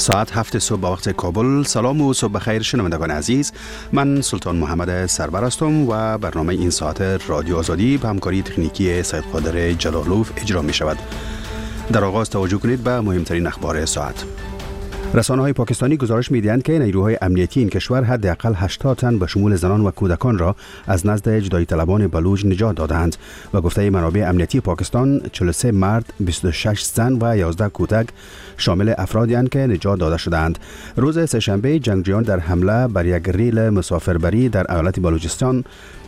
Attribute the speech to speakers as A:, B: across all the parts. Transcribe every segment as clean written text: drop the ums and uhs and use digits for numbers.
A: ساعت 7 صبح به وقت کابل. سلام و صبح بخیر شنوندگان عزیز. من سلطان محمد سرور هستم و برنامه این ساعت رادیو آزادی به همکاری تکنیکی سید قادر جلالوف اجرا می شود. در آغاز توجه کنید به مهمترین اخبار ساعت. رسانه‌های پاکستانی گزارش می‌دهند که نیروهای امنیتی این کشور حداقل 80 تن به شمول زنان و کودکان را از نزد جدایی طلبان بلوچ نجات دادند و گفته منابع امنیتی پاکستان 43 مرد، 26 زن و 11 کودک شامل افرادی اند که نجات داده شدند. روز سه‌شنبه جنگجویان در حمله بر یک ریل مسافربری در ایالت بلوچستان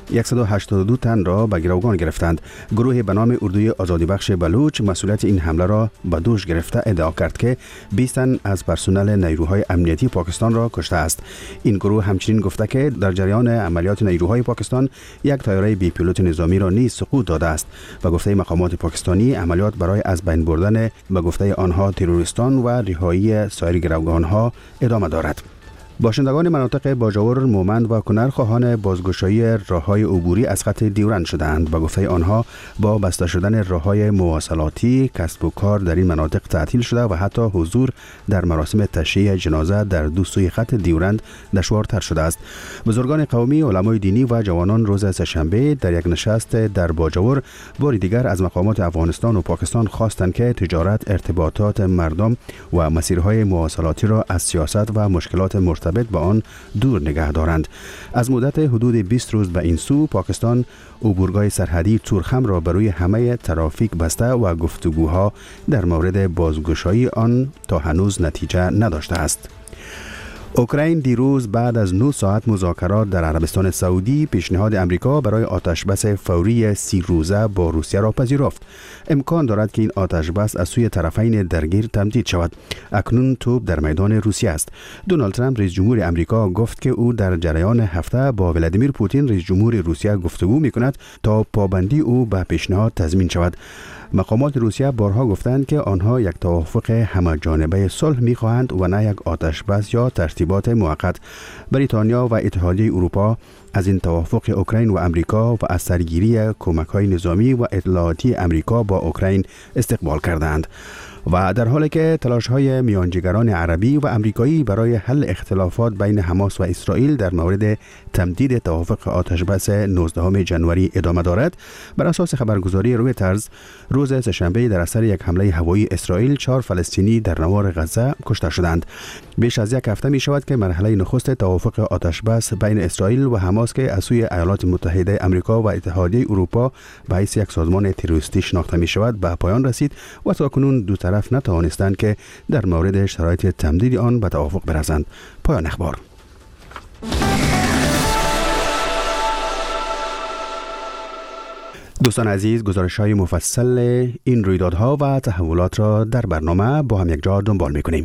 A: 182 تن را به گروگان گرفتند. گروه به نام اردوی آزادی بخش بلوچ مسئولیت این حمله را به دوش گرفته ادعا کرد که 20 تن از پرسنل نیروهای امنیتی پاکستان را کشته است. این گروه همچنین گفته که در جریان عملیات نیروهای پاکستان یک طیاره بی پیلوت نظامی را نیز سقوط داده است و گفته مقامات پاکستانی عملیات برای از بین بردن به گفته آنها تروریستان و رهایی سایر گروگان‌ها ادامه دارد. باشندگان مناطق باجاور، مومند و کنر خواهان بازگشایی راه‌های عبوری از خط دیورند شدند. با گفته آنها با بسته شدن راه‌های مواصلاتی کسب و کار در این مناطق تعطیل شده و حتی حضور در مراسم تشییع جنازه در دو سوی خط دیورند دشوارتر شده است. بزرگان قومی، علمای دینی و جوانان روز سه‌شنبه در یک نشست در باجاور بار دیگر از مقامات افغانستان و پاکستان خواستند که تجارت، ارتباطات مردم و مسیرهای مواصلاتی را از سیاست و مشکلات مرتبط به آن دور نگه دارند. از مدت حدود 20 روز به این سو پاکستان عبورگاه سرحدی تورخم را بروی همه ترافیک بسته و گفتگوها در مورد بازگشایی آن تا هنوز نتیجه نداشته است. اوکراین دیروز بعد از 9 ساعت مذاکرات در عربستان سعودی پیشنهاد امریکا برای آتشبس فوری 30 روزه با روسیه را پذیرفت. امکان دارد که این آتشبس از سوی طرفین درگیر تمدید شود. اکنون توپ در میدان روسیه است. دونالد ترامپ رئیس جمهور امریکا گفت که او در جریان هفته با ولادیمیر پوتین رئیس جمهور روسیه گفتگو می‌کند تا پابندی او به پیشنهاد تضمین شود. مقامات روسیه بارها گفتند که آنها یک توافق همه‌جانبه صلح می‌خواهند و نه یک آتشبس یا ترتیبات موقت. بریتانیا و اتحادیه اروپا از این توافق اوکراین و امریکا و از سرگیری کمک‌های نظامی و اطلاعاتی امریکا با اوکراین استقبال کردند. و در حالی که تلاش‌های میانجیگران عربی و امریکایی برای حل اختلافات بین حماس و اسرائیل در مورد تمدید توافق آتشبس 19 ژانویه ادامه دارد، بر اساس خبرگزاری رویترز روز سه‌شنبه در اثر یک حمله هوایی اسرائیل 4 فلسطینی در نوار غزه کشته شدند. بیش از یک هفته می شود که مرحله نخست توافق آتشبس بین اسرائیل و حماس که از سوی ایالات متحده آمریکا و اتحادیه اروپا به حیث یک سازمان تروریستی شناخته می شود به پایان رسید و تاکنون دو طرف نتوانستند که در مورد شرایط تمدید آن به توافق برسند. پایان اخبار. دوستان عزیز، گزارش‌های مفصل این رویدادها و تحولات را در برنامه با هم یک جا دنبال می‌کنیم.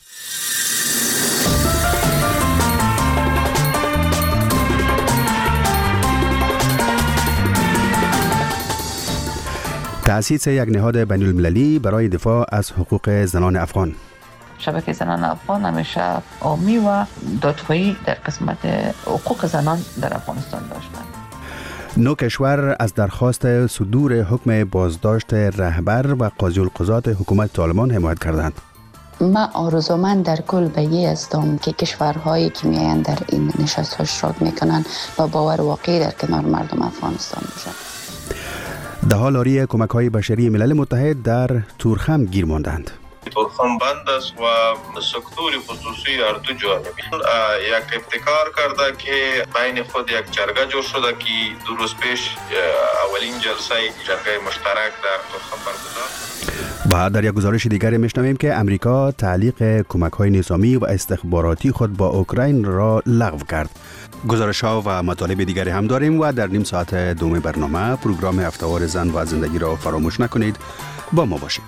A: تأسیس یک نهاد بین‌المللی برای دفاع از حقوق زنان افغان.
B: شبکه زنان افغان همیشه حامی و دادخواهی در قسمت حقوق زنان در افغانستان داشتند.
A: 9 کشور از درخواست صدور حکم بازداشت رهبر و قاضی القضات حکومت طالبان حمایت کردند.
C: من آرزومند در کل به این هستم که کشورهایی که میآیند در این نشست ها اشتراک میکنند و باور واقعی در کنار مردم افغانستان باشند.
A: ده‌ها لاری کمک‌های بشری ملل متحد در تورخم گیر ماندند.
D: تورخم بند است و سکتور خصوصی هر دو جانبی یک ابتکار کرده که بین خود یک جرگه جور شده که 2 روز پیش اولین جرگه مشترک در تورخم برگزار.
A: و در یک گزارش دیگر میشنویم که امریکا تعلیق کمک‌های نظامی و استخباراتی خود با اوکراین را لغو کرد. گزارش‌ها و مطالب دیگری هم داریم و در نیم ساعت دوم برنامه پروگرام هفته‌وار زن و زندگی را فراموش نکنید. با ما باشید.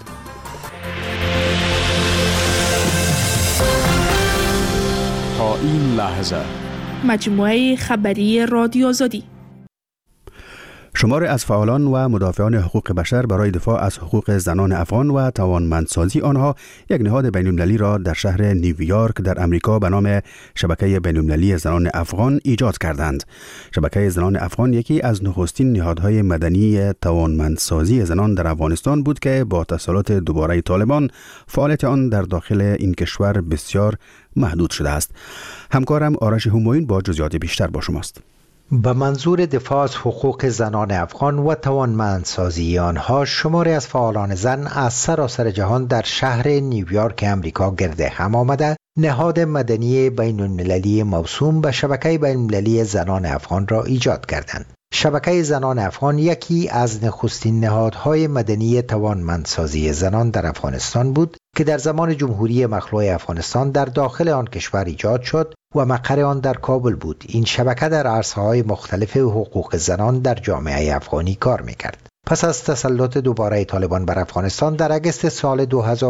E: تا این لحظه
F: مجموعه خبری رادیو آزادی.
A: شمار از فعالان و مدافعان حقوق بشر برای دفاع از حقوق زنان افغان و توانمندسازی آنها یک نهاد بین‌المللی را در شهر نیویورک در امریکا به نام شبکه بین‌المللی زنان افغان ایجاد کردند. شبکه زنان افغان یکی از نخستین نهادهای مدنی توانمندسازی زنان در افغانستان بود که با تسلط دوباره طالبان فعالیت آن در داخل این کشور بسیار محدود شده است. همکارم آرش همایون با جزئیات بیشتر با شماست.
F: به منظور دفاع از حقوق زنان افغان و توانمندسازی آنها، شماری از فعالان زن از سراسر جهان در شهر نیویورک امریکا گرد هم آمده نهاد مدنی بین المللی موسوم به شبکه بین المللی زنان افغان را ایجاد کردند. شبکه زنان افغان یکی از نخستین نهادهای مدنی توانمندسازی زنان در افغانستان بود که در زمان جمهوری مخلوع افغانستان در داخل آن کشور ایجاد شد و مقر آن در کابل بود. این شبکه در عرصه‌های مختلف حقوق زنان در جامعه افغانی کار می‌کرد. پس از تسلط دوباره طالبان بر افغانستان در اگست سال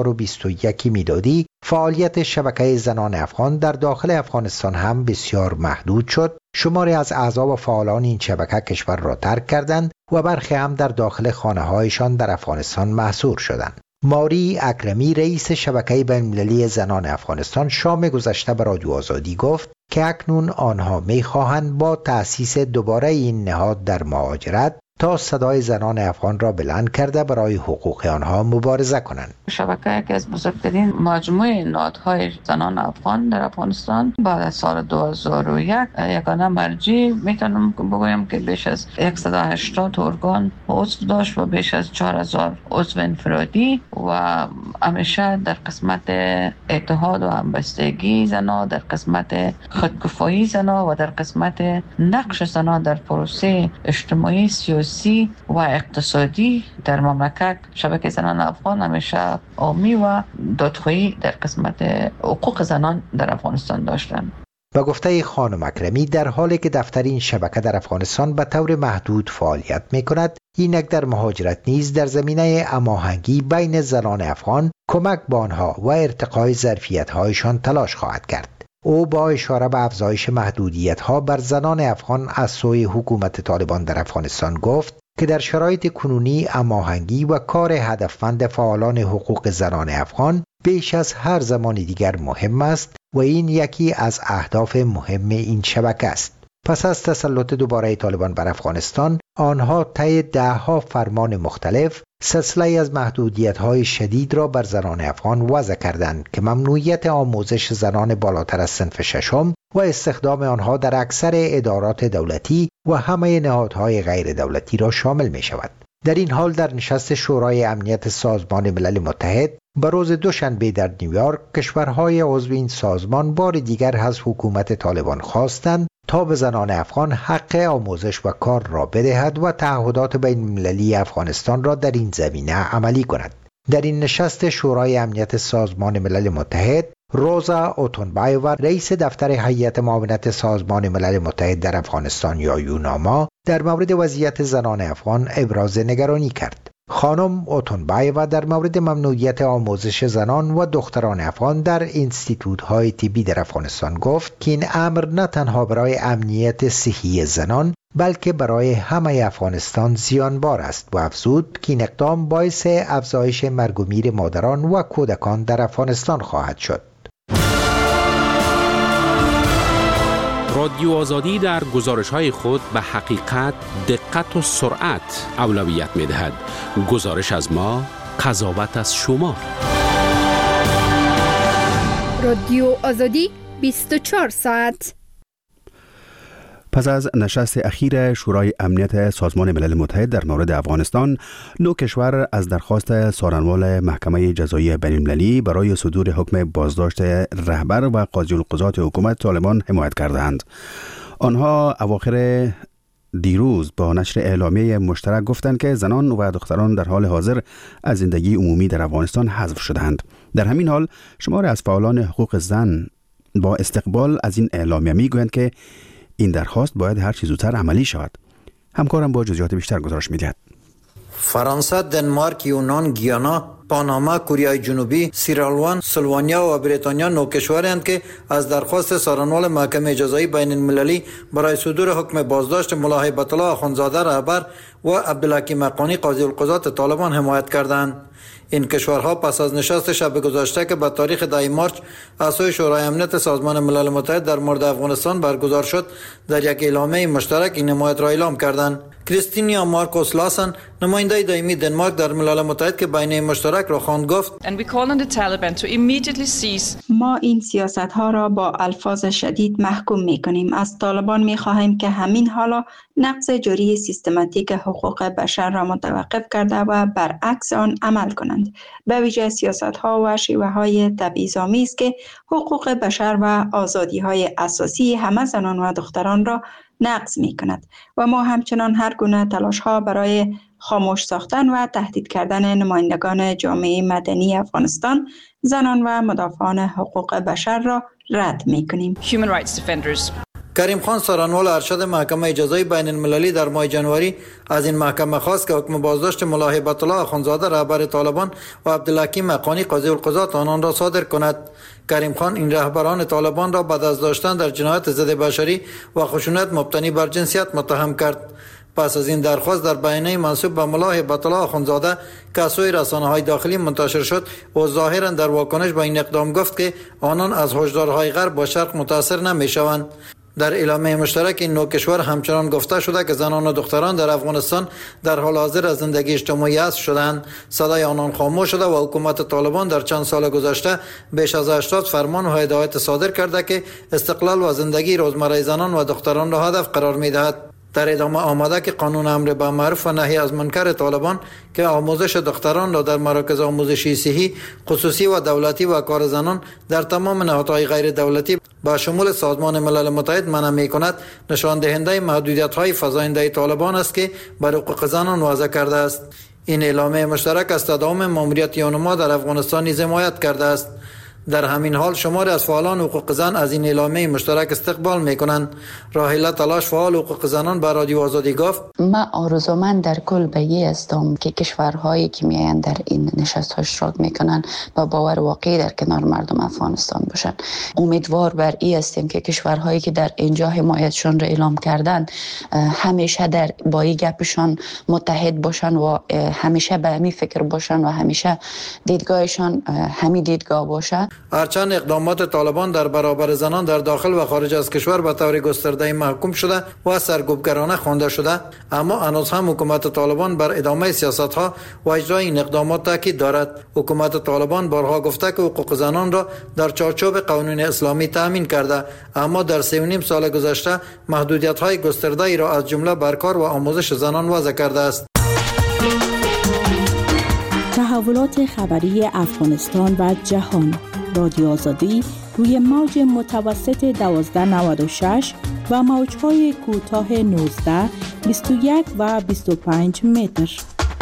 F: 2021 میلادی، فعالیت شبکه زنان افغان در داخل افغانستان هم بسیار محدود شد. شماری از اعضا و فعالان این شبکه کشور را ترک کردند و برخی هم در داخل خانه‌هایشان در افغانستان محصور شدند. ماری اکرمی رئیس شبکه بین‌المللی زنان افغانستان شام گذشته به رادیو آزادی گفت که اکنون آنها می‌خواهند با تأسیس دوباره این نهاد در مهاجرت تا صدای زنان افغان را بلند کرده برای حقوق آنها مبارزه کنند.
B: شبکه یکی از بزرگترین مجموعه نهادهای زنان افغان در افغانستان بعد از سال 2001 یگانه مرجع میتونم بگویم که بیش از 180 ارگان عضو داشت و بیش از 4000 عضو انفرادی و همیشه در قسمت اتحاد و همبستگی زنان، در قسمت خودکفایی زنان و در قسمت نقش زنان در پروسه اجتماعی، سیاسی و اقتصادی در مملکت شبکه زنان افغان همیشه عامی و دادخواهی در قسمت حقوق زنان در افغانستان داشتند.
F: به گفته خانم اکرمی، در حالی که دفتر این شبکه در افغانستان به طور محدود فعالیت می‌کند، اینک در مهاجرت نیز در زمینه هماهنگی بین زنان افغان کمک به آنها و ارتقای ظرفیت‌هایشان تلاش خواهد کرد. او با اشاره به افزایش محدودیت‌ها بر زنان افغان از سوی حکومت طالبان در افغانستان گفت که در شرایط کنونی هماهنگی و کار هدفمند فعالان حقوق زنان افغان بیش از هر زمان دیگر مهم است و این یکی از اهداف مهم این شبکه است. پس از تسلط دوباره طالبان بر افغانستان، آنها طی ده‌ها فرمان مختلف سلسله از محدودیت‌های شدید را بر زنان افغان وضع کردند که ممنوعیت آموزش زنان بالاتر از صنف ششم و استخدام آنها در اکثر ادارات دولتی و همه نهادهای غیر دولتی را شامل می شود. در این حال در نشست شورای امنیت سازمان ملل متحد به روز دوشنبه در نیویورک، کشورهای عضو این سازمان بار دیگر از حکومت طالبان خواستند تا به زنان افغان حق آموزش و کار را بدهد و تعهدات بین المللی افغانستان را در این زمینه عملی کند. در این نشست شورای امنیت سازمان ملل متحد، روزا اوتونبایووا رئیس دفتر هیئت معاونت سازمان ملل متحد در افغانستان یا یوناما در مورد وضعیت زنان افغان ابراز نگرانی کرد. خانم اوتونبایووا در مورد ممنوعیت آموزش زنان و دختران افغان در اینستیتوت‌های طبی در افغانستان گفت که این امر نه تنها برای امنیت صحی زنان بلکه برای همه افغانستان زیانبار است و افزود که این اقدام باعث افزایش مرگ و میر مادران و کودکان در افغانستان خواهد شد.
E: رادیو آزادی در گزارش‌های خود به حقیقت، دقت و سرعت اولویت می‌دهد. گزارش از ما، قضاوت از شما.
G: رادیو آزادی 24 ساعت.
A: پس از نشست اخیر شورای امنیت سازمان ملل متحد در مورد افغانستان، 9 کشور از درخواست سارنوال محکمه جزایی بین‌المللی برای صدور حکم بازداشت رهبر و قاضی القضات حکومت طالبان حمایت کردند. آنها اواخر دیروز با نشر اعلامیه مشترک گفتند که زنان و دختران در حال حاضر از زندگی عمومی در افغانستان حذف شدند. در همین حال شماری از فعالان حقوق زن با استقبال از این اعلامیه میگویند که این درخواست باید هر چه زودتر عملی شود. همکارم با جزئیات بیشتر گزارش می‌دهد.
H: فرانسه، دنمارک، یونان، گیانا، پاناما، کره جنوبی، سیرالوان، سلوانیا و بریتانیا 9 کشورند که از درخواست سارنوال محکمه جزایی بین المللی برای صدور حکم بازداشت ملا هیبت الله اخندزاده رهبر و عبدالحکیم حقانی قاضی القضات طالبان حمایت کردند. این کشورها پس از نشست شب گذشته که به تاریخ 10 مارچ از سوی شورای امنیت سازمان ملل متحد در مورد افغانستان برگزار شد، در یک اعلامیه مشترک این حمایت را اعلام کردند. کریستینیا مارکوس لاسن، نماینده دائمی دنمارک در ملل متحد که بیانیه مشترک را خواند، گفت
I: ما این سیاست ها را با الفاظ شدید محکوم می کنیم. از طالبان می خواهیم که همین حالا نقض جاری سیستماتیک حقوق بشر را متوقف کرده و برعکس آن عمل کنند. به ویژه سیاست ها و شیوه های تبعیض‌آمیز است که حقوق بشر و آزادی های اساسی همه زنان و دختران را نقض می کند و ما همچنان هر گونه تلاش ها برای خاموش ساختن و تهدید کردن نمایندگان جامعه مدنی افغانستان، زنان و مدافعان حقوق بشر را رد می کنیم.
H: کریم خان سارنوال ارشد محکمه جزایی بین المللی در ماه جنوری از این محکمه خواست که حکم بازداشت ملا هیبت الله اخوندزاده رهبر طالبان و عبدالحکیم حقانی قاضی القضات آنان را صادر کند. کریم خان این رهبران طالبان را بعد از داشتن در جنایت ضد بشری و خشونت مبتنی بر جنسیت متهم کرد. پس از این درخواست در بیانیه منسوب به ملا هیبت الله اخوندزاده که از سوی رسانه‌های داخلی منتشر شد و ظاهرا در واکنش به این اقدام گفت که آنان از هشدارهای غرب با شرق متاثر نمی‌شوند. در اعلامیه مشترک این نوع کشور همچنان گفته شده که زنان و دختران در افغانستان در حال حاضر از زندگی اجتماعی حذف شدند. صدای آنان خاموش شده و حکومت طالبان در چند سال گذشته بیش از 80 فرمان و هدایت صادر کرده که استقلال و زندگی روزمره زنان و دختران را هدف قرار می‌دهد. در ادامه آمده که قانون امر بالمعروف و نهی از منکر طالبان که آموزش دختران را در مراکز آموزشی صحی خصوصی و دولتی و کار زنان در تمام نهادهای غیر دولتی با شمول سازمان ملل متحد منع می‌کند، نشان دهنده محدودیت‌های فزاینده طالبان است که بر حقوق زنان وضع کرده است. این اعلامیه مشترک از تداوم ماموریت یونما در افغانستان نیز حمایت کرده است. در همین حال شماری از فعالان حقوق زن از این اعلامیه مشترک استقبال می‌کنند. راهیله تلاش فعال حقوق زنان به رادیو آزادی گفت:
C: من آرزومند در کل به این هستم که کشورهایی که میآیند در این نشست‌ها اشتراک میکنن با باور واقعی در کنار مردم افغانستان باشن. امیدوار بر این هستیم که کشورهایی که در اینجا حمایتشون را اعلام کردن همیشه در با این گپشان متحد باشن و همیشه به همین فکر باشن و همیشه دیدگاهشان همین دیدگاه باشه.
H: هرچند اقدامات طالبان در برابر زنان در داخل و خارج از کشور به طور گسترده محکوم شده و سرکوبگرانه خوانده شده، اما هنوز هم حکومت طالبان بر ادامه سیاست‌ها و اجرای این اقدامات تاکید دارد. حکومت طالبان بارها گفته که حقوق زنان را در چارچوب قانون اسلامی تامین کرده، اما در 3.5 سال گذشته محدودیت‌های گسترده‌ای را از جمله بر کار و آموزش زنان وضع کرده است.
J: تحولات خبری افغانستان و جهان. رادیو آزادی روی موج متوسط 1296 و موج‌های کوتاه 19، 21 و 25 متر.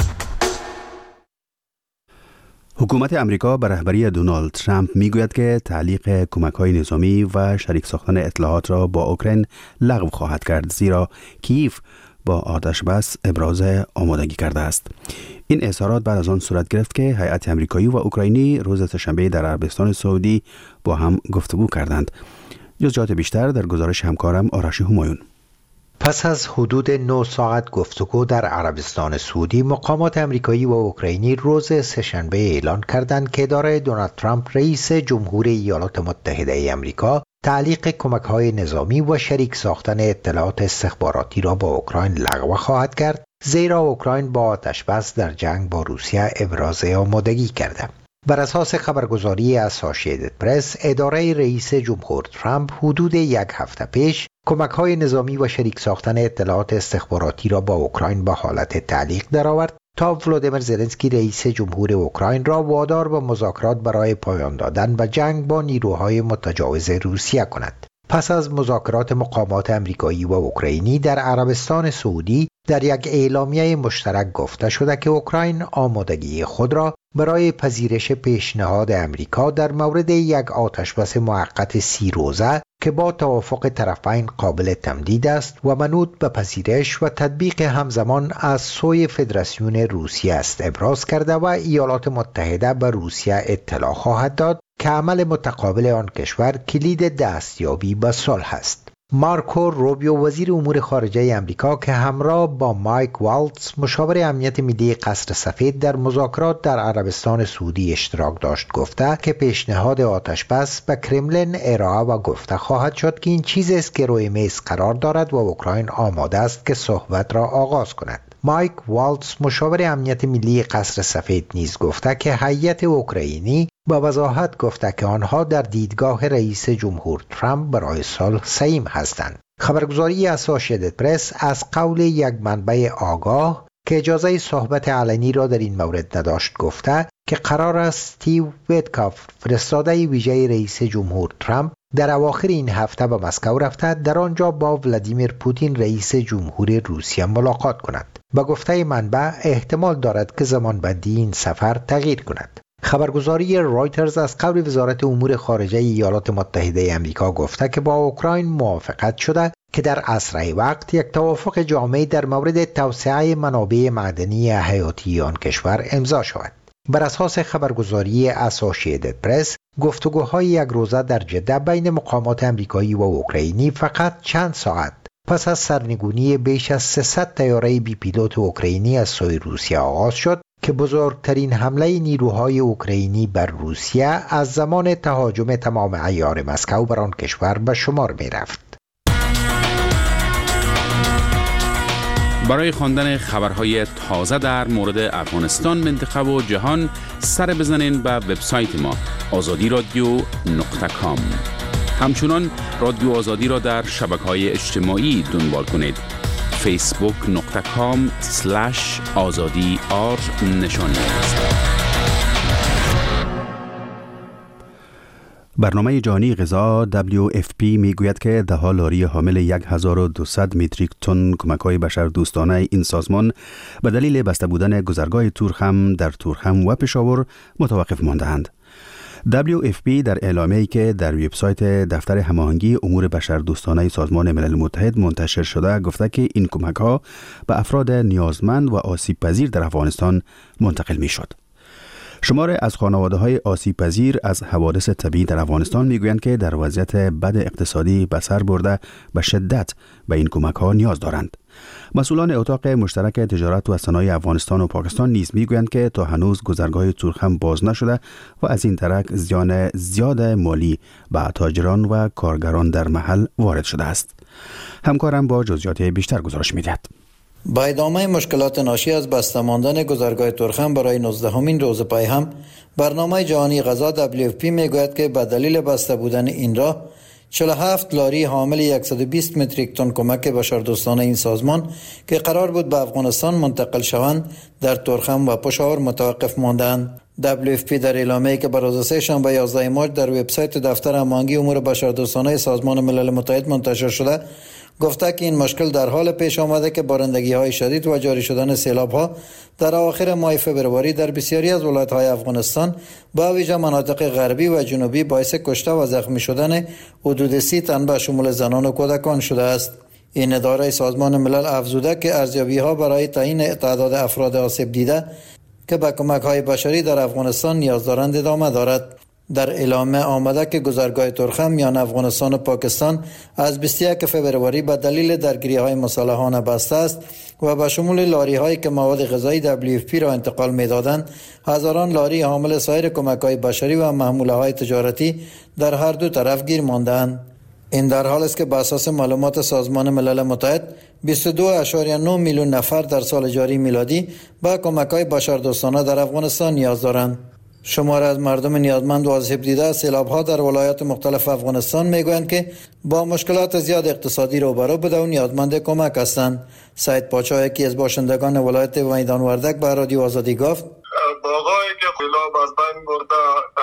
A: حکومت امریکا به رهبری دونالد ترامپ میگوید که تعلیق کمک‌های نظامی و شریک ساختن اطلاعات را با اوکراین لغو خواهد کرد، زیرا کیف با آتش بس ابراز آمادگی کرده است. این اظهارات بعد از آن صورت گرفت که هیئت امریکایی و اوکراینی روز سه‌شنبه در عربستان سعودی با هم گفتگو کردند. جزئیات بیشتر در گزارش همکارم آرش همایون.
F: پس از حدود 9 ساعت گفتگو در عربستان سعودی، مقامات امریکایی و اوکراینی روز سه‌شنبه اعلان کردند که اداره دونالد ترامپ رئیس جمهور ایالات متحده آمریکا تعلیق کمک‌های نظامی و شریک ساختن اطلاعات استخباراتی را با اوکراین لغو خواهد کرد، زیرا اوکراین با آتش‌بس در جنگ با روسیه ابراز آمادگی کرده. بر اساس خبرگزاری اسوسییتد پرس، اداره رئیس جمهور ترامپ حدود 1 هفته پیش کمک‌های نظامی و شریک ساختن اطلاعات استخباراتی را با اوکراین به حالت تعلیق درآورد تا ولودیمیر زلنسکی رئیس جمهور اوکراین را وادار به مذاکرات برای پایان دادن به جنگ با نیروهای متجاوز روسیه کند. پس از مذاکرات مقامات امریکایی و اوکراینی در عربستان سعودی، در یک اعلامیه مشترک گفته شده که اوکراین آمادگی خود را برای پذیرش پیشنهاد امریکا در مورد یک آتشبس موقت 30 روزه که با توافق طرفین قابل تمدید است و منوط به پذیرش و تطبیق همزمان از سوی فدراسیون روسیه است ابراز کرده و ایالات متحده به روسیه اطلاع خواهد داد که عمل متقابل آن کشور کلید دستیابی به صلح است. مارکو روبیو وزیر امور خارجه امریکا که همراه با مایک والتز مشاور امنیت ملی قصر سفید در مذاکرات در عربستان سعودی اشتراک داشت گفته که پیشنهاد آتشبس به کرملین ارائه و گفته خواهد شد که این چیزی است که روی میز قرار دارد و اوکراین آماده است که صحبت را آغاز کند. مایک والتز مشاور امنیت ملی قصر سفید نیز گفته که هیئت اوکراینی با وضاحت گفته که آنها در دیدگاه رئیس جمهور ترامپ برای صلح سعیم هستند. خبرگزاری اسوسییتد پرس از قول یک منبع آگاه که اجازه صحبت علنی را در این مورد نداشت گفته که قرار است استیو ویتکاف فرستاده ویژه رئیس جمهور ترامپ در اواخر این هفته به مسکو رفته در آنجا با ولادیمیر پوتین رئیس جمهور روسیه ملاقات کند. با گفته منبع احتمال دارد که زمانبندی این سفر تغییر کند. خبرگزاری رایترز از قول وزارت امور خارجه ایالات متحده آمریکا گفته که با اوکراین موافقت شده که در اسرع وقت یک توافق جامع در مورد توسعه منابع معدنی حیاتی آن کشور امضا شود. بر اساس خبرگزاری اسوسییتد پرس، گفتگوهای یک روزه در جده بین مقامات آمریکایی و اوکراینی فقط چند ساعت پس از سرنگونی بیش از 300 طیاره بی پیلوت اوکراینی از سوی روسیه آغاز شد که بزرگترین حمله نیروهای اوکراینی بر روسیه از زمان تهاجم تمام عیار مسکو بر آن کشور به شمار می رفت.
E: برای خواندن خبرهای تازه در مورد افغانستان، منطقه و جهان سر بزنین به وبسایت ما azadiradio.com. همچنان رادیو آزادی را در شبکه‌های اجتماعی دنبال کنید. facebook.com/azadi_r نشانی است.
A: برنامه جهانی غذا WFP میگوید که ده لاری حامل 1200 متریک تن کمک‌های بشردوستانه این سازمان به دلیل بسته بودن گذرگاه تورخم در تورخم و پشاور متوقف مانده‌اند. WFP در اعلامیه‌ای که در وبسایت دفتر هماهنگی امور بشردوستانه سازمان ملل متحد منتشر شده گفته که این کمک‌ها به افراد نیازمند و آسیب پذیر در افغانستان منتقل می‌شد. شمار از خانواده‌های آسیب پذیر از حوادث طبیعی در افغانستان میگویند که در وضعیت بد اقتصادی به سر برده به شدت به این کمک‌ها نیاز دارند. مسئولان اتاق مشترک تجارت و صنایع افغانستان و پاکستان نیز میگویند که تا هنوز گذرگاه تورخم باز نشده و از این طریق زیان زیاد مالی به تاجران و کارگران در محل وارد شده است. همکارم با جزئیات بیشتر گزارش می‌دهد.
H: با ادامه مشکلات ناشی از بسته ماندن گذرگاه تورخم برای 19مین روز پای هم، برنامه جهانی غذا WFP میگوید که به دلیل بسته بودن این راه 47 لاری حامل 120 متریک تن کمک بشردوستانه این سازمان که قرار بود به افغانستان منتقل شوند در تورخم و پشاور متوقف ماندند. WFP در اعلامیه‌ای که بر روز سه‌شنبه 11 مارس در وبسایت دفتر هماهنگی امور بشردوستانه سازمان ملل متحد منتشر شده گفته که این مشکل در حال پیش آمده که بارندگی‌های شدید و جاری شدن سیلاب‌ها در اواخر ماه فوریه در بسیاری از ولایت‌های افغانستان با ویژه مناطق غربی و جنوبی باعث کشته و زخمی شدن حدود 30 تن به شمول زنان و کودکان شده است. این اداره سازمان ملل افزوده که ارزیابی‌ها برای تعیین تعداد افراد آسیب دیده که به کمک‌های بشری در افغانستان نیاز دارند ادامه دارد. در اعلامیه آمده که گذرگاه تورخم میان افغانستان و پاکستان از 21 فوریه به دلیل درگیری‌های مسلحانه بسته است و به شمول لاری‌هایی که مواد غذایی WFP را انتقال می‌دادند، هزاران لاری حامل سایر کمک‌های بشری و محموله‌های تجارتی در هر دو طرف گیر مانده‌اند. این در حال است که بر اساس معلومات سازمان ملل متحد 22.9 میلیون نفر در سال جاری میلادی به کمک‌های بشردوستانه در افغانستان نیاز دارند. شمار از مردم نیازمند و آسیب دیده از سیلاب‌ها در ولایات مختلف افغانستان میگویند که با مشکلات زیاد اقتصادی روبرو بوده و نیازمند کمک هستند. سعید پاچا یکی از باشندگان ولایت میدان وردک به رادیو آزادی گفت:
D: باغایی که سیلاب از بین برده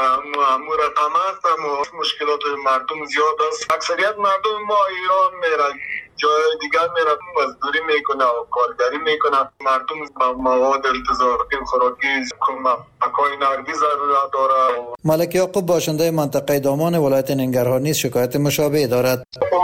D: مرتب است و مشکلات مردم زیاد است. اکثریت مردم ما ایران میره، جای دیگر میره، مزدوری میکنه و کارگری میکنه. مردم مواد التزامی خوراکی کمک اکوی نرگی ضرورت داره.
H: ملک یعقوب باشنده منطقه دامان ولایت ننگرهار نیز شکایت مشابه دارد.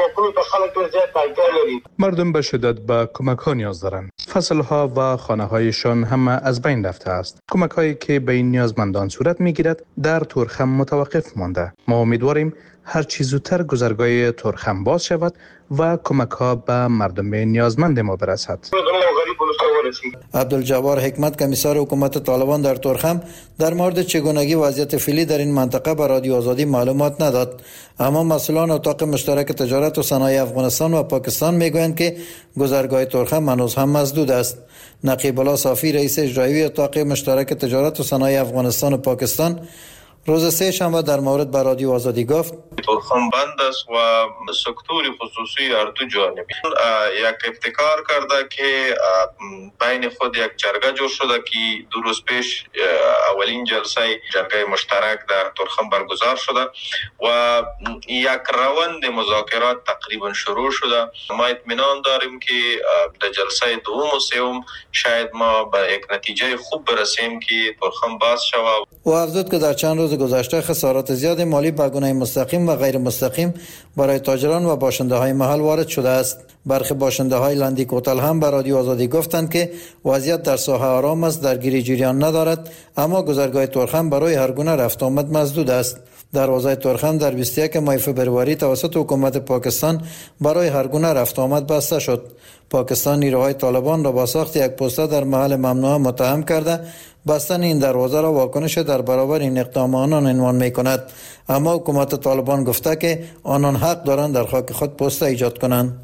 K: مردم به شدت به کمک ها نیاز دارند. فصل ها و خانه هایشان هم از بین رفته است. کمک هایی که به این نیازمندان صورت می گیرد در تورخم متوقف مانده. ما امیدواریم هر چه زودتر گذرگاه تورخم باز شود و کمک ها به مردم نیازمند ما برسد.
H: عبدالجبار حکمت کمیسر حکومت طالبان در تورخم در مورد چگونگی وضعیت فعلی در این منطقه به رادیو آزادی معلومات نداد، اما مسئولان اتاق مشترک تجارت و صنایع افغانستان و پاکستان میگویند که گذرگاه تورخم هنوز هم مسدود است. نقیب الله صافی رئیس اجرایی اتاق مشترک تجارت و صنایع افغانستان و پاکستان روز سه شنبه در مورد به رادیو آزادی گفت
D: تورخم بند است و سکتور خصوصی هر دو جانبی یک ابتکار کرده که بین خود یک جرگه جور شده که دو روز پیش اولین جلسه جرگه مشترک در تورخم برگزار شده و یک روند مذاکرات تقریبا شروع شده. ما اطمینان داریم که در جلسه دوم و سوم شاید ما به یک نتیجه خوب برسیم که تورخم باز شود.
H: و افزود که در چند روز گذشته خسارات زیاد مالی به گونه مستقیم و غیر مستقیم برای تاجران و باشنده های محل وارد شده است. برخی باشنده های لندی کوتل هم به رادیو آزادی گفتند که وضعیت در ساحه آرام است، درگیری جریان ندارد، اما گذرگاه تورخم برای هر گونه رفت آمد مسدود است. دروازه تورخم در 21 ماه فوریه توسط حکومت پاکستان برای هر گونه رفت آمد بسته شد. پاکستان نیروهای طالبان را با ساخت یک پوسته در محل ممنوعه متهم کرده بستن این دروازه را واکنش در برابر این اقدام آنان عنوان می کند، اما حکومت طالبان گفته که آنان حق دارند در خاک خود پوسته ایجاد کنند.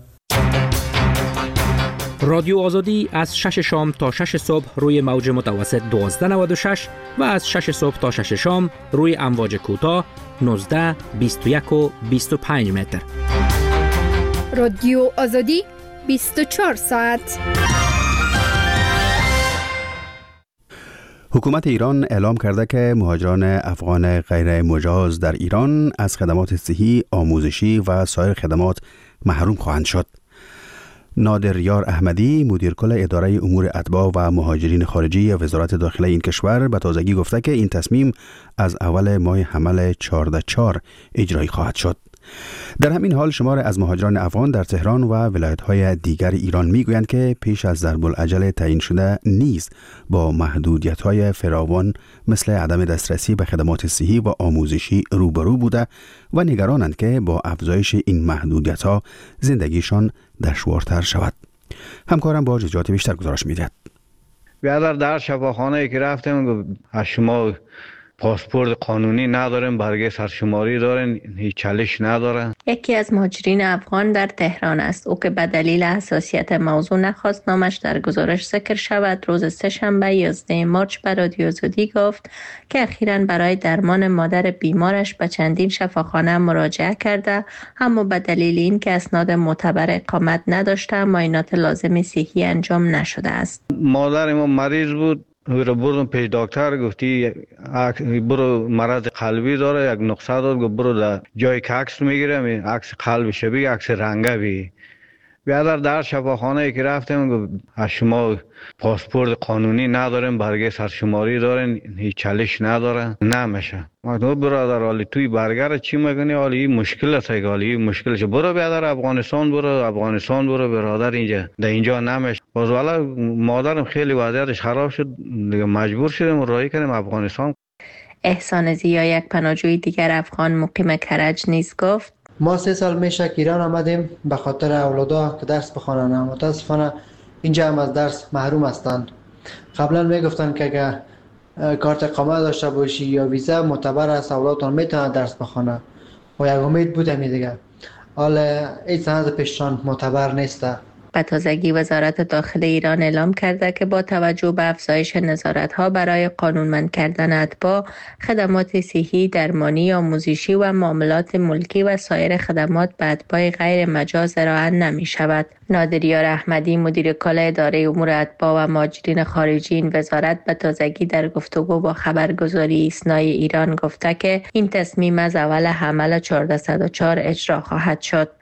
L: رادیو آزادی از 6 شام تا 6 صبح روی موج متوسط 1296 و از 6 صبح تا 6 شام روی امواج کوتاه 19، 21 و 25 متر.
G: رادیو آزادی 24 ساعت.
A: حکومت ایران اعلام کرده که مهاجران افغان غیر مجاز در ایران از خدمات صحی، آموزشی و سایر خدمات محروم خواهند شد. نادر یار احمدی مدیر کل اداره امور اتباع و مهاجرین خارجی وزارت داخله این کشور به تازگی گفته که این تصمیم از اول ماه حمل 14/4 اجرایی خواهد شد. در همین حال شمار از مهاجران افغان در تهران و ولایت‌های دیگر ایران می‌گویند که پیش از ضرب‌العجل تعیین شده نیز با محدودیت‌های فراوان مثل عدم دسترسی به خدمات صحی و آموزشی روبرو بوده و نگرانند که با افزایش این محدودیت‌ها زندگیشان دشوارتر شود. همکارم با جزئیات بیشتر گزارش می‌دهد.
M: بیادر در شفاخانه‌ای که رفتم از شما پاسپورت قانونی ندارن، برگه سرشماری دارن، هیچ چالش ندارن.
N: یکی از مهاجرین افغان در تهران است. او که به دلیل حساسیت موضوع نخواست نامش در گزارش ذکر شود، روز سه شنبه 11 مارس به رادیو آزادی گفت که اخیراً برای درمان مادر بیمارش به چندین شفاخانه مراجعه کرده، اما به دلیل اینکه اسناد معتبر اقامت نداشته معاینات لازم صحی انجام نشده است.
M: مادر ما مریض بود، رو بردم پیش دکتر، گفتی برو مرض قلبی داره، یک نقصه داد، گفت برو در جایی که عکس میگیرم عکس قلب شبیه عکس رنگه بی. بیادر در شفاخانه که رفتم گفت از شما پاسپورت قانونی ندارن، برگه سرشماری دارن، هیچ چالش ندارن، نمیشه. ما برادر حالی توی برگر چی میگنی؟ حالی مشکل است، حالی مشکلش. برو بیادر افغانستان برو برادر، اینجا در اینجا نمیشه. باز والا مادرم خیلی وضعیتش خراب شد، دیگه مجبور شدیم راهی کنیم افغانستان.
N: احسان زیا یک پناهجوی دیگر افغان مقیم کرج نیز گفت
O: ما 3 سال میشه که ایران آمدیم به خاطر اولادها که درس بخوانند. متاسفانه اینجا هم از درس محروم هستند. قبلا میگفتن که اگر کارت اقامت داشته باشی یا ویزا معتبر است اولادتان میتونن درس بخوانند و یک امید بودم دیگه. حالا این سند پیشران معتبر نیسته.
N: به تازگی وزارت داخله ایران اعلام کرده که با توجه به افزایش نظارت‌ها برای قانونمند کردن اتباع، خدمات صحی، درمانی، آموزشی و معاملات ملکی و سایر خدمات به اتباع غیر مجاز ارائه نمی‌شود. نادر یار احمدی مدیر کل اداره امور اتباع و مهاجرین خارجی این وزارت به تازگی در گفتگو با خبرگزاری ایسنای ایران گفته که این تصمیم از اول حمل 14/4 اجرا خواهد شد.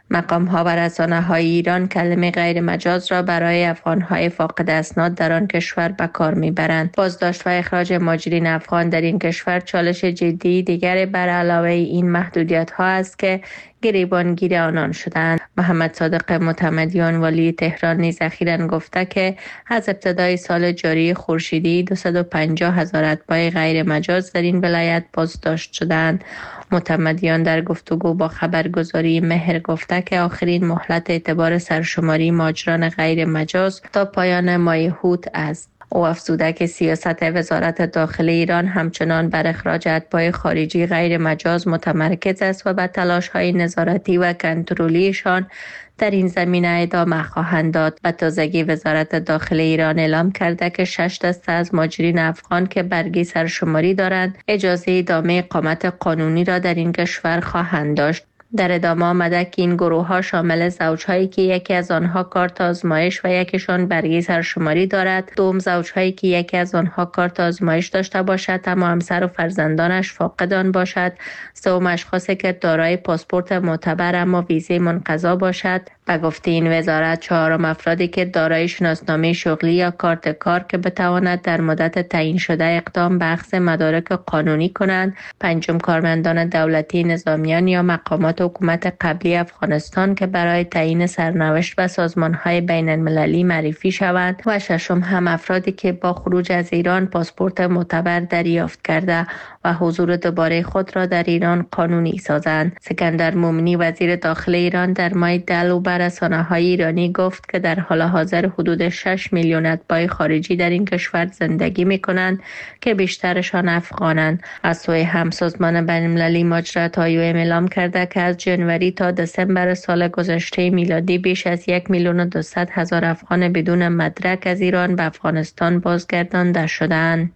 N: مقام ها و رسانه های ایران کلمه غیر مجاز را برای افغان های فاقد اسناد در آن کشور به کار میبرند. بازداشت و اخراج مهاجرین افغان در این کشور چالش جدی دیگر بر علاوه این محدودیت ها است که گریبانگیر آنان شدند. محمد صادق معتمدیان والی تهران نیز اخیراً گفته که از ابتدای سال جاری خورشیدی 250,000 اتباع غیر مجاز در این ولایت بازداشت شدند. معتمدیان در گفتگو با خبرگزاری مهر گفته که آخرین مهلت اعتبار سرشماری مهاجران غیر مجاز تا پایان ماه هوت است. او افزوده که سیاست وزارت داخله ایران همچنان بر اخراج اتباع خارجی غیر مجاز متمرکز است و به تلاش‌های نظارتی و کنترلیشان در این زمینه ادامه خواهند داد. به تازگی وزارت داخله ایران اعلام کرده که 6 دسته از مهاجرین افغان که برگی سرشماری دارند اجازه ادامه اقامت قانونی را در این کشور خواهند داشت. در ادامه آمده که این گروه ها شامل زوجهایی که یکی از آنها کارت آزمایش و یکیشان برگی سرشماری دارد، دوم زوجهایی که یکی از آنها کارت آزمایش داشته باشد اما همسر و فرزندانش فاقد آن باشد، سوم اشخاصی که دارای پاسپورت معتبر اما ویزه منقضا باشد. به گفته این وزارت چهارم افرادی که دارای شناسنامه شغلی یا کارت کار که بتواند در مدت تعیین شده اقدام به اخذ مدارک قانونی کنند، پنجم کارمندان دولتی نظامیان یا مقامات حکومت قبلی افغانستان که برای تعیین سرنوشت و سازمان‌های بین‌المللی معرفی شوند و ششم هم افرادی که با خروج از ایران پاسپورت معتبر دریافت کرده و حضور دوباره خود را در ایران قانونی سازند. سکندر مومنی وزیر داخله ایران در ماه دلو بر رسانه‌های ایرانی گفت که در حال حاضر حدود 6 میلیون اتباع خارجی در این کشور زندگی می‌کنند که بیشترشان افغانند. از سوی هم سازمان بین‌المللی مهاجرت IOM اعلام کرده که از جنوری تا دسامبر سال گذشته میلادی بیش از 1,200,000 افغان بدون مدرک از ایران به افغانستان بازگردانده شدند.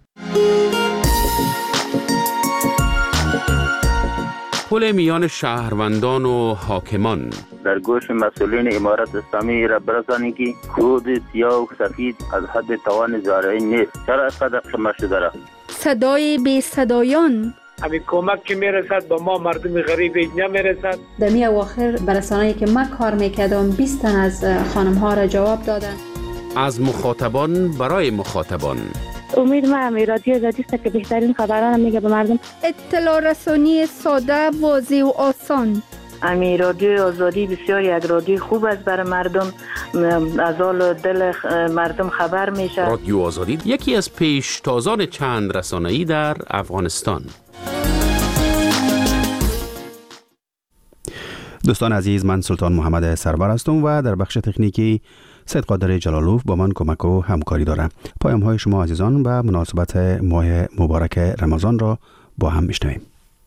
E: پل میان شهروندان و حاکمان
P: در گوش مسئولین امارت اسلامی را برسانی که خود سیاه و سفید از حد توان زارعی نیست. چرا اینقدر شما شده را؟
G: صدای بی صدایان
Q: همین کمک که میرسد با ما مردم غریب اینجا میرسد.
R: در می اواخر برسانه‌ای که من کار میکردم 20 تن از خانم ها را جواب دادن.
E: از مخاطبان برای مخاطبان.
S: امید من رادیو آزادی است که بهترین خبران میگه به مردم.
G: اطلاع رسانی ساده، واضح و آسان.
T: امی رادیو آزادی بسیار یک رادیو خوب است برای مردم، از حال دل مردم خبر میشه.
E: رادیو آزادی یکی از پیشتازان چند رسانه‌ای در افغانستان.
A: دوستان عزیز، من سلطان محمد سرور هستم و در بخش تکنیکی سید قادر جلالوف با من کمک و همکاری دارم. پیام های شما عزیزان به مناسبت ماه مبارک رمضان را با هم میشنویم.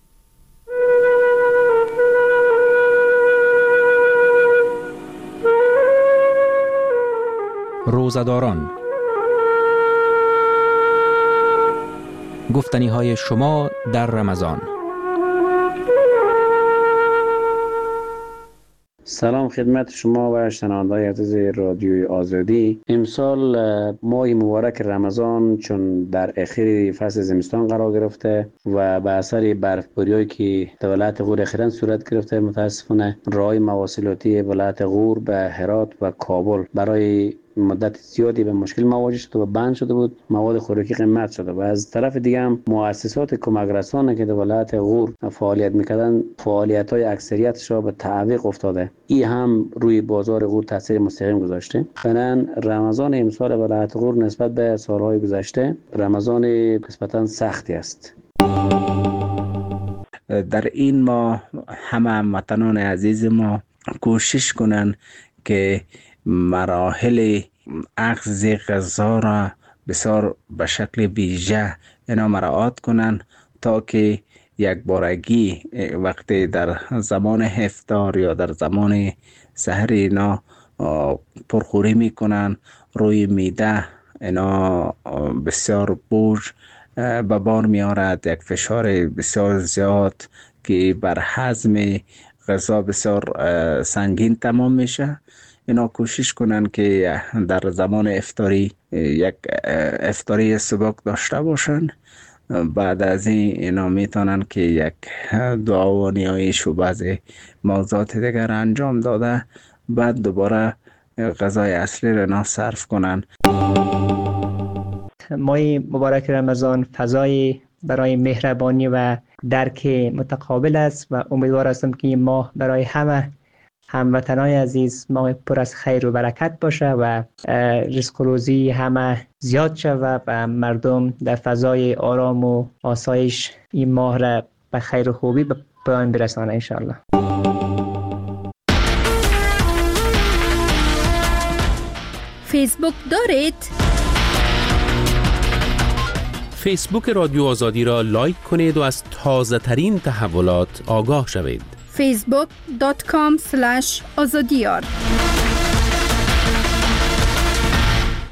L: روزداران، گفتنی های شما در رمضان.
U: سلام خدمت شما و شنوندگان عزیز رادیوی آزادی. امسال ماه مبارک رمضان چون در اخیر فصل زمستان قرار گرفته و به اثر برفباری‌هایی که در ولایت غور اخیراً صورت گرفته، متاسفانه راه‌های مواصلاتی ولایت غور به هرات و کابل برای مدت زیادی به مشکل مواجه شده و بند شده بود. مواد خوراکی قیمت شده و از طرف دیگه هم مؤسسات کمک رسانه که در ولایت غور فعالیت میکردن، فعالیت‌های اکثریتش را به تعویق افتاده. این هم روی بازار غور تاثیر مستقیم گذاشته. بنابراین رمضان امسال ولایت غور نسبت به سالهای گذشته رمضان نسبتاً سختی است.
V: در این ماه همه هموطنان عزیز ما کوشش کنن که مراحل اخذ غذا را بسیار به شکل ویژه اینا مراعات کنن تا که یک بارگی وقتی در زمان افطار یا در زمان سحر اینا پرخوری میکنن، روی میده اینا بسیار بوج به بار میارد، یک فشار بسیار زیاد که بر هضم غذا بسیار سنگین تمام میشه. اینا کوشش کنن که در زمان افطاری یک افطاری سبک داشته باشن بعد از اینا میتونن که یک دعا و نیایش و بعضی موضوعات دیگر انجام داده بعد دوباره غذای اصلی را صرف کنن.
B: ماه مبارک رمضان فضای برای مهربانی و درک متقابل است و امیدوار هستم که این ماه برای همه هموطنان عزیز ماه پر از خیر و برکت باشه و رزق و روزی همه زیاد شود و مردم در فضای آرام و آسایش این ماه را به خیر و خوبی به پایان برسانه انشاءالله.
G: فیسبوک دارید؟
E: فیسبوک رادیو آزادی را لایک کنید و از تازه ترین تحولات آگاه شوید.
G: facebook.com/azadiyar